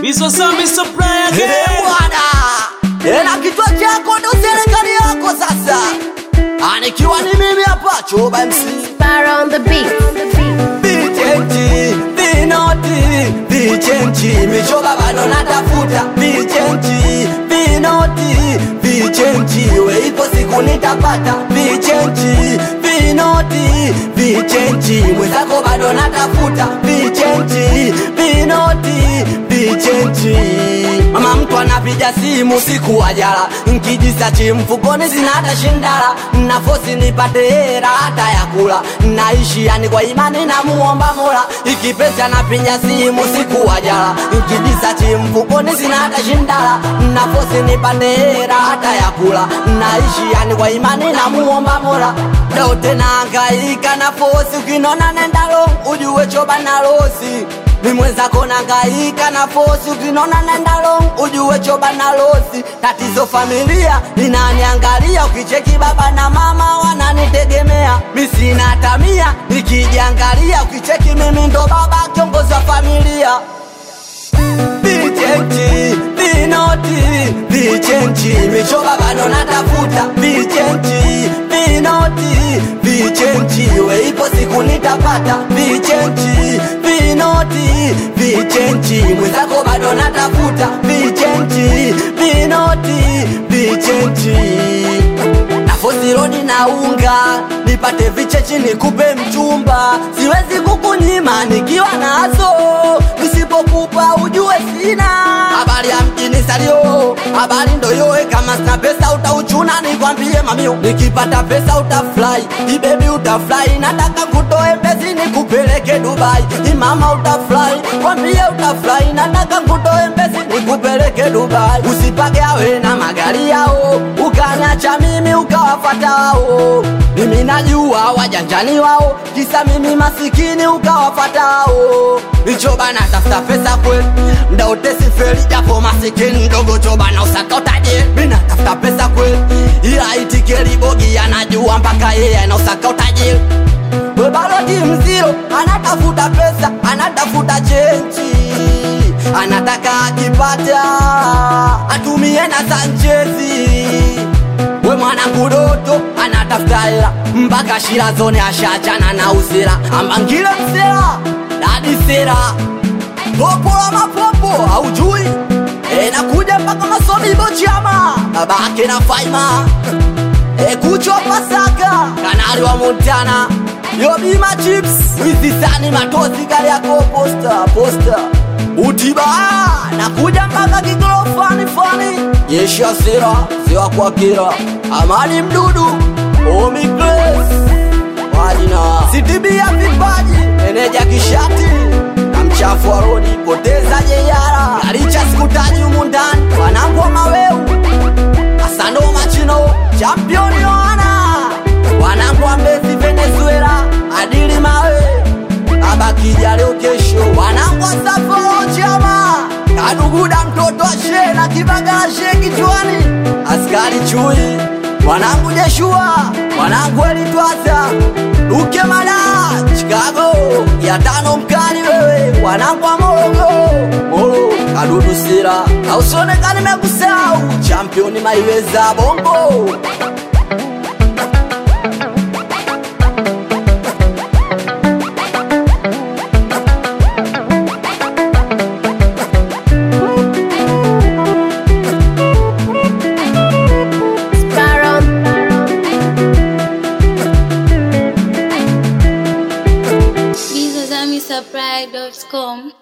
Bizo Sambi Supply again. Bwana, na kichwa chako ndo serikali yako sasa. Anikiwa ni mimi hapa Choba MC. Sparrow on the beat. Vichenchi, Vinoti, Vichenchi, Michoba bado natafuta. Vichenchi, Vinoti, Vichenchi, we ipo siku nitapata. Vichenchi, Vinoti, Vichenchi, mwenzako bado natafuta. Vichenchi, Vinoti, Vichenchi. Mama mtu anapiga simu siku wa jala, nkijisachi mfukoni sina hata shindala. Nafosi nipate hera hata ya kula, naishi yani kwa imani na muomba Mola. Ikipesa napiga simu siku wa jala, nkijisachi mfukoni sina hata shindala. Nafosi nipate hera hata ya kula, naishi yani kwa imani na muomba Mola. Leo tena hangaika na fosi, ukinona nenda long ujue Choba na losi. Ni mwenzako nangaika na fosi, ukinona nenda long ujue Choba na losi. Tatizo familia inaniangalia, ukicheki baba na mama wananitegemea. Mi sina tamia nikijiangalia, ukicheki mimi ndo baba kiongozi wa familia. Vichenchi, Vinoti, Vichenchi, Michoba bado natafuta. Vichenchi, Vinoti, Vichenchi, we ipo siku nitapata. Vichenchi, Vinoti, Vichenchi, mwenzako bado natafuta. Vichenchi, Vinoti, Vichenchi. Nafosi rodi na unga, nipate vichenchi nikupe mchumba. Siwezi kukunyima nikiwa nazo, nisipokupa ujue sina. Habari ya mjini salio, habari ndo yoe. Kama sina pesa utauchuna nikwambie mamio. Nikipata pesa utafly, baby utafly. Nataka kutoe mbezi nikupeleke Dubai. Mama utafly, kwambie utafly. Nataka kutoe mbezi nikupeleke Dubai. Usipage awe na magari yao, ukaniacha mimi ukawafata wao. Mimi najua wajanjani wao, kisa mimi masikini ukawafata wao. Choba natafuta pesa kweli, mda utesi feli. Japo masikini ndogo Choba na usaka utaje. Mimi natafuta pesa kweli, ila itikeli bogi anajua mpaka yeye anausaka utaje. We baloti mzio, anatafuta pesa, anatafuta chenchi. Anataka akipata atumie na Sanchezi. We mwana kudoto, anatafuta hela, mpaka shira zone ashachana na usira. Ambangile msela, dadi sera, popo la mapopo, haujui. Nakuja mpaka masomi bochama, babake na Faima. Kucho Pasaka, kanali wa Montana. Yo bima chips, wizisani matozi kali yako posta. Utiba, nakuja mpaka Kigolo fani. Yesha sera, sewa kwa kira. Amani mdudu, Omi Grace Wajina CTB ya vipaji, meneja kishati na mchafu wa rodi, poteza jeyara. Garicha sikutaji umundani, wanangu wa maweu. Asando machino, champion Yohana. Wanangu wa Mbezi Venezuela, adili mawe. Abakija leo kesho, wanangu wa Safo chama. Kaduguda mtoto ashe na kibagala she kichwani. Askari chui, wanangu Jeshua, wanangu Elitwasa. Uke mada, Chicago, ya tano mkali wewe. Wanangu wa Molo, kadudu sira. Hausone kani mekusau, championi maiweza bongo. Bizo Sambi Supply.com